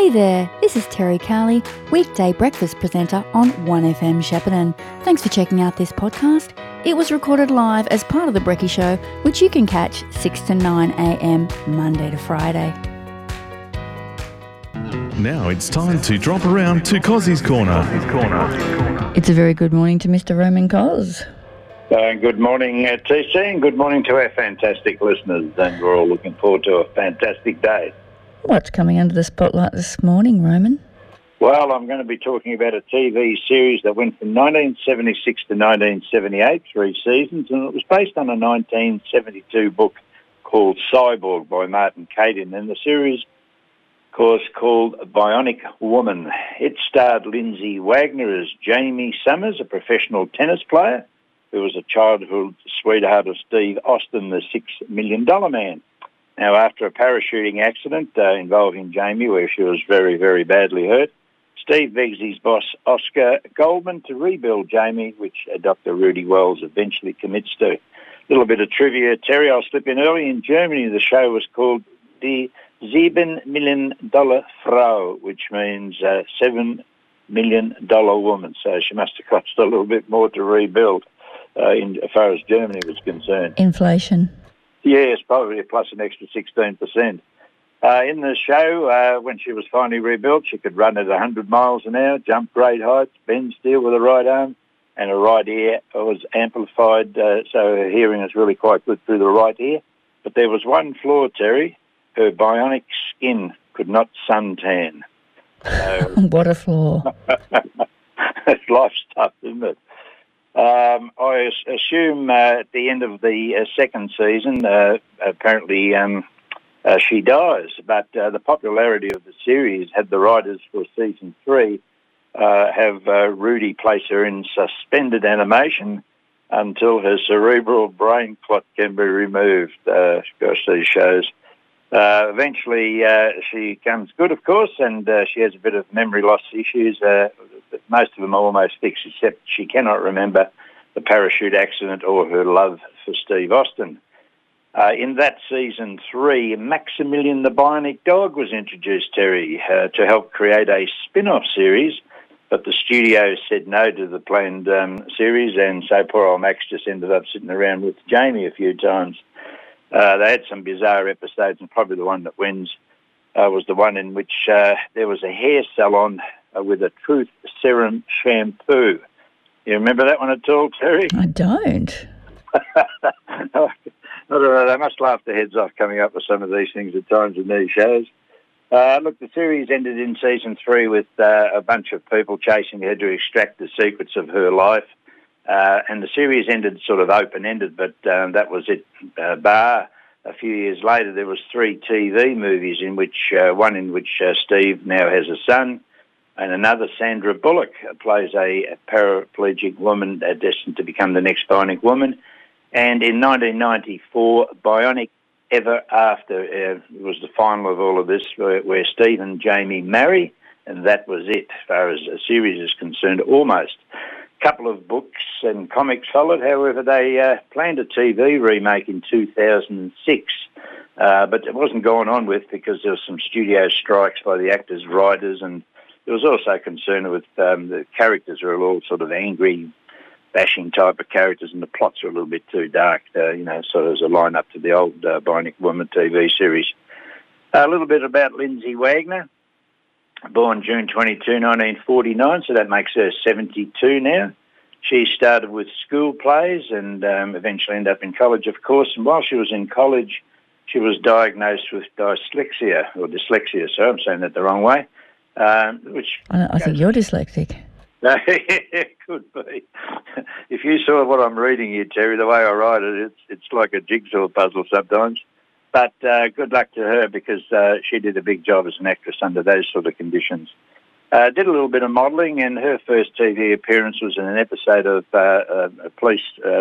Hey there, this is Terry Carley, weekday breakfast presenter on 1FM Shepparton. Thanks for checking out this podcast. It was recorded live as part of The Brekkie Show, which you can catch 6 to 9am Monday to Friday. Now it's time to drop around to Cozzy's Corner. It's a very good morning to Mr. Roman Cos. Good morning, TC, and good morning to our fantastic listeners. And we're all looking forward to a fantastic day. What's coming under the spotlight this morning, Roman? Well, I'm going to be talking about a TV series that went from 1976 to 1978, 3 seasons, and it was based on a 1972 book called Cyborg by Martin Caidin, and the series, of course, called Bionic Woman. It starred Lindsay Wagner as Jamie Summers, a professional tennis player who was a childhood sweetheart of Steve Austin, the $6 million man. Now, after a parachuting accident involving Jamie, where she was very, very badly hurt, Steve begs his boss, Oscar Goldman, to rebuild Jamie, which Dr. Rudy Wells eventually commits to. A little bit of trivia, Terry, I'll slip in early. In Germany, the show was called Die $7 million Frau, which means $7 million woman. So she must have cost a little bit more to rebuild as far as Germany was concerned. Inflation. Yes, probably plus an extra 16%. In the show, when she was finally rebuilt, she could run at 100 miles an hour, jump great heights, bend steel with her right arm, and her right ear was amplified, so her hearing is really quite good through the right ear. But there was one flaw, Terry. Her bionic skin could not suntan. What a flaw. It's life stuff, isn't it? I assume at the end of the second season, apparently she dies, but the popularity of the series had the writers for season 3 have Rudy place her in suspended animation until her cerebral brain clot can be removed. Gosh, these shows. Eventually she comes good, of course, and she has a bit of memory loss issues. Most of them are almost fixed, except she cannot remember the parachute accident or her love for Steve Austin. In that season 3, Maximilian the Bionic Dog was introduced, Terry, to help create a spin-off series, but the studio said no to the planned series, and so poor old Max just ended up sitting around with Jamie a few times. They had some bizarre episodes, and probably the one that wins was the one in which there was a hair salon with a Truth Serum shampoo. You remember that one at all, Terry? I don't. I don't know, they must laugh their heads off coming up with some of these things at times in these shows. Look, the series ended in season 3 with a bunch of people chasing her to extract the secrets of her life. And the series ended sort of open-ended, but that was it. Bar a few years later, there was 3 TV movies, in which one in which Steve now has a son, and another, Sandra Bullock, plays a paraplegic woman destined to become the next Bionic Woman. And in 1994, Bionic Ever After was the final of all of this, where Steve and Jamie marry, and that was it, as far as a series is concerned, almost. Couple of books and comics followed. However, they planned a TV remake in 2006, but it wasn't gone on with because there was some studio strikes by the actors, writers, and there was also concern with the characters are all sort of angry, bashing type of characters, and the plots are a little bit too dark, sort of as a line-up to the old Bionic Woman TV series. A little bit about Lindsay Wagner. Born June 22, 1949, so that makes her 72 now. She started with school plays and eventually ended up in college, of course. And while she was in college, she was diagnosed with dyslexia, sorry, I'm saying that the wrong way. I think you're dyslexic. It could be. If you saw what I'm reading here, Terry, the way I write it, it's like a jigsaw puzzle sometimes. But good luck to her, because she did a big job as an actress under those sort of conditions. Did a little bit of modelling, and her first TV appearance was in an episode of a police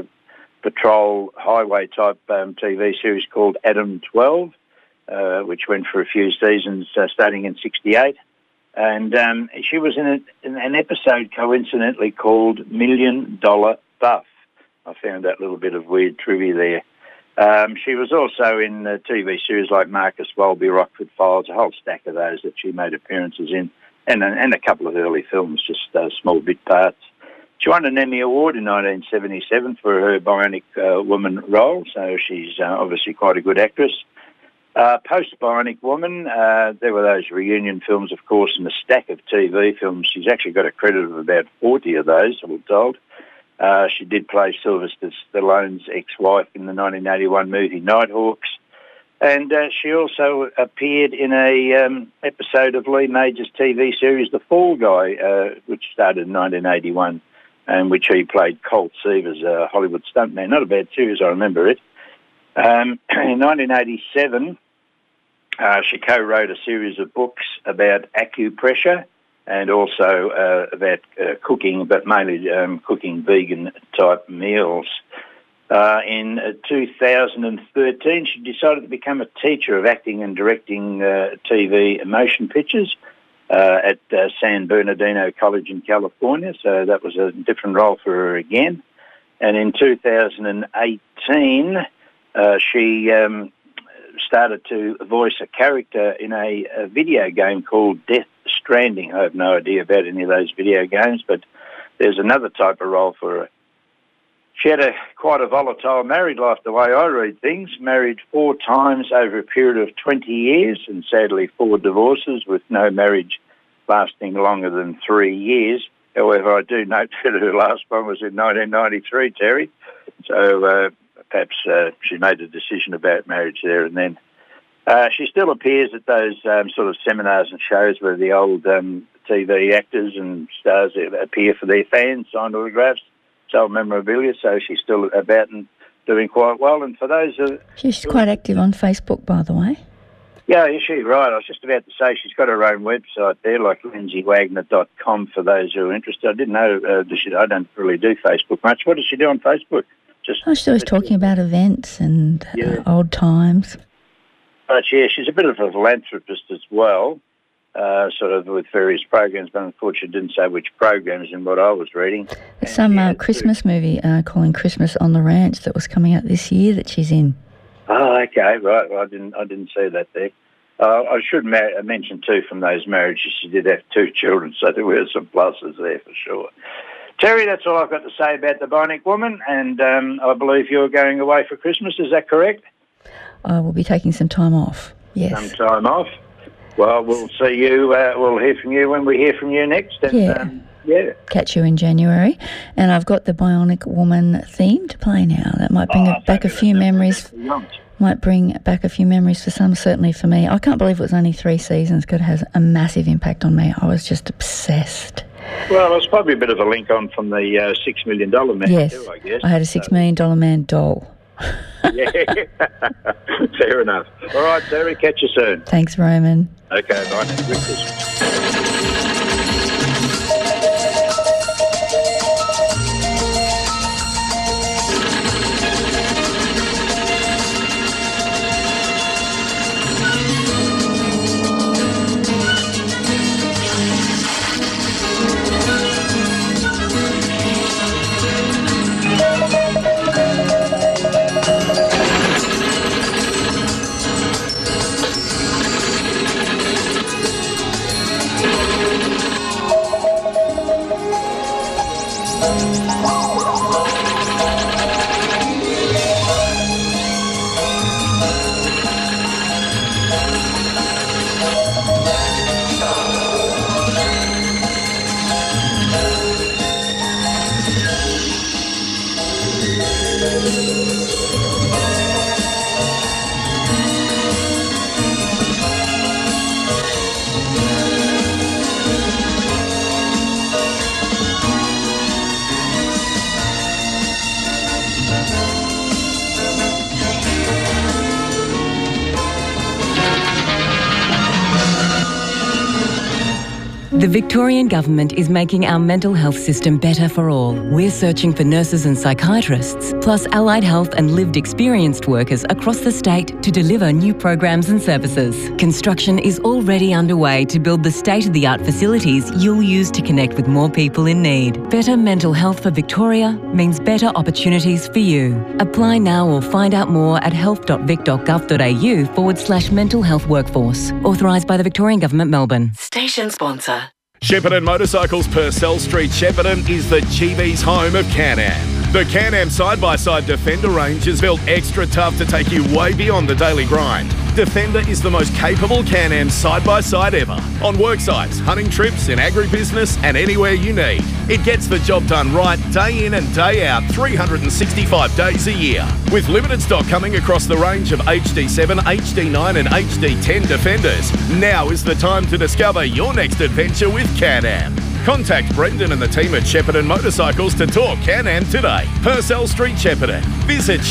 patrol highway-type TV series called Adam 12, which went for a few seasons starting in 1968. And she was in an episode, coincidentally, called $1 Million Buff. I found that little bit of weird trivia there. She was also in TV series like Marcus Welby, Rockford Files, a whole stack of those that she made appearances in, and a couple of early films, just small bit parts. She won an Emmy Award in 1977 for her Bionic Woman role, so she's obviously quite a good actress. Post-Bionic Woman, there were those reunion films, of course, and a stack of TV films. She's actually got a credit of about 40 of those, I'm told. She did play Sylvester Stallone's ex-wife in the 1981 movie Nighthawks. And she also appeared in a episode of Lee Major's TV series The Fall Guy, which started in 1981, and which he played Colt Seavers, a Hollywood stuntman. Not a bad series, I remember it. In 1987, she co-wrote a series of books about acupressure and also about cooking, but mainly cooking vegan-type meals. In 2013, she decided to become a teacher of acting and directing TV motion pictures at San Bernardino College in California, so that was a different role for her again. And in 2018, she started to voice a character in a video game called Death Stranding. I have no idea about any of those video games, but there's another type of role for her. She had quite a volatile married life, the way I read things. Married 4 times over a period of 20 years, and sadly 4 divorces, with no marriage lasting longer than 3 years. However, I do note that her last one was in 1993, Terry. So perhaps she made a decision about marriage there and then. She still appears at those sort of seminars and shows where the old TV actors and stars appear for their fans, signed autographs, sold memorabilia, so she's still about and doing quite well. And for those... she's quite active on Facebook, by the way. Yeah, she's right. I was just about to say she's got her own website there, like lindsaywagner.com, for those who are interested. I didn't know I don't really do Facebook much. What does she do on Facebook? She's always talking about events and old times. But yeah, she's a bit of a philanthropist as well, sort of with various programs, but unfortunately didn't say which programs in what I was reading. There's some Christmas movie calling Christmas on the Ranch that was coming out this year that she's in. Oh, okay, right. Well, I didn't see that there. I should mention too, from those marriages, she did have 2 children, so there were some pluses there for sure. Terry, that's all I've got to say about the Bionic Woman, and I believe you're going away for Christmas. Is that correct? I will be taking some time off. Yes. Some time off. Well, we'll see you. We'll hear from you when we hear from you next. And, catch you in January. And I've got the Bionic Woman theme to play now. That might bring back a few memories. Might bring back a few memories for some, certainly for me. I can't believe it was only 3 seasons, because it has a massive impact on me. I was just obsessed. Well, it's probably a bit of a link on from the $6 million man, yes, too, I guess. I had a $6 million man doll. Yeah, fair enough. All right, Terry, catch you soon. Thanks, Roman. Okay, bye. Merry Christmas. The Victorian Government is making our mental health system better for all. We're searching for nurses and psychiatrists, plus allied health and lived experienced workers across the state to deliver new programs and services. Construction is already underway to build the state-of-the-art facilities you'll use to connect with more people in need. Better mental health for Victoria means better opportunities for you. Apply now or find out more at health.vic.gov.au/mental health workforce. Authorised by the Victorian Government, Melbourne. Station sponsor. Shepparton Motorcycles, Purcell Street, Shepparton is the Chibi's home of Can-Am. The Can-Am side-by-side Defender range is built extra tough to take you way beyond the daily grind. Defender is the most capable Can-Am side-by-side ever. On work sites, hunting trips, in agribusiness and anywhere you need. It gets the job done right day in and day out, 365 days a year. With limited stock coming across the range of HD7, HD9 and HD10 Defenders, now is the time to discover your next adventure with Can-Am. Contact Brendan and the team at Shepparton Motorcycles to talk Can-Am today. Purcell Street, Shepparton. Visit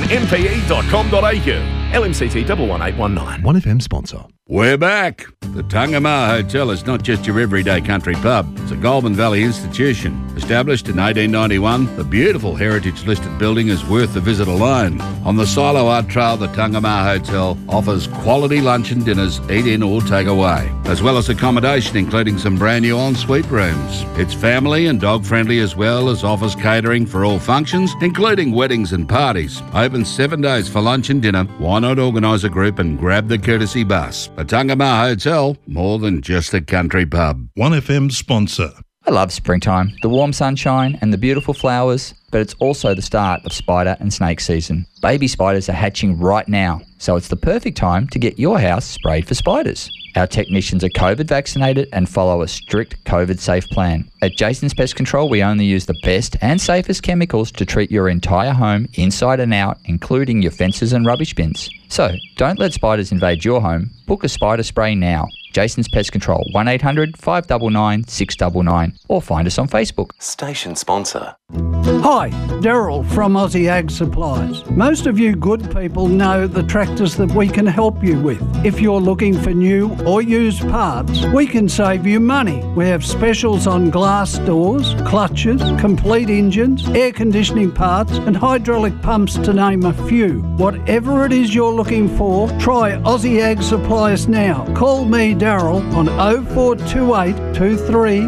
sheppartonmpe.com.au. LMCT 11819. 1FM sponsor. We're back. The Tungamar Hotel is not just your everyday country pub. It's a Goulburn Valley institution. Established in 1891, the beautiful heritage-listed building is worth the visit alone. On the Silo Art Trail, the Tungamar Hotel offers quality lunch and dinners, eat in or take away, as well as accommodation including some brand new ensuite rooms. It's family and dog-friendly as well as offers catering for all functions, including weddings and parties. Open 7 days for lunch and dinner. Why not organise a group and grab the courtesy bus? The Tungamar Hotel, more than just a country pub. 1FM sponsor. I love springtime, the warm sunshine and the beautiful flowers, but it's also the start of spider and snake season. Baby spiders are hatching right now, so it's the perfect time to get your house sprayed for spiders. Our technicians are COVID vaccinated and follow a strict COVID safe plan. At Jason's Pest Control, we only use the best and safest chemicals to treat your entire home inside and out, including your fences and rubbish bins. So, don't let spiders invade your home. Book a spider spray now. Jason's Pest Control, 1800 599 699, or find us on Facebook. Station sponsor. Hi, Daryl from Aussie Ag Supplies. Most of you good people know the tractors that we can help you with. If you're looking for new or used parts, we can save you money. We have specials on glass doors, clutches, complete engines, air conditioning parts and hydraulic pumps to name a few. Whatever it is you're looking for, try Aussie Ag Supplies now. Call me Daryl on 0428 23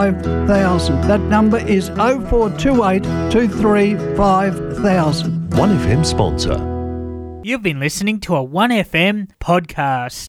5000. That number is 0428 23 5000. 1FM sponsor. You've been listening to a 1FM podcast.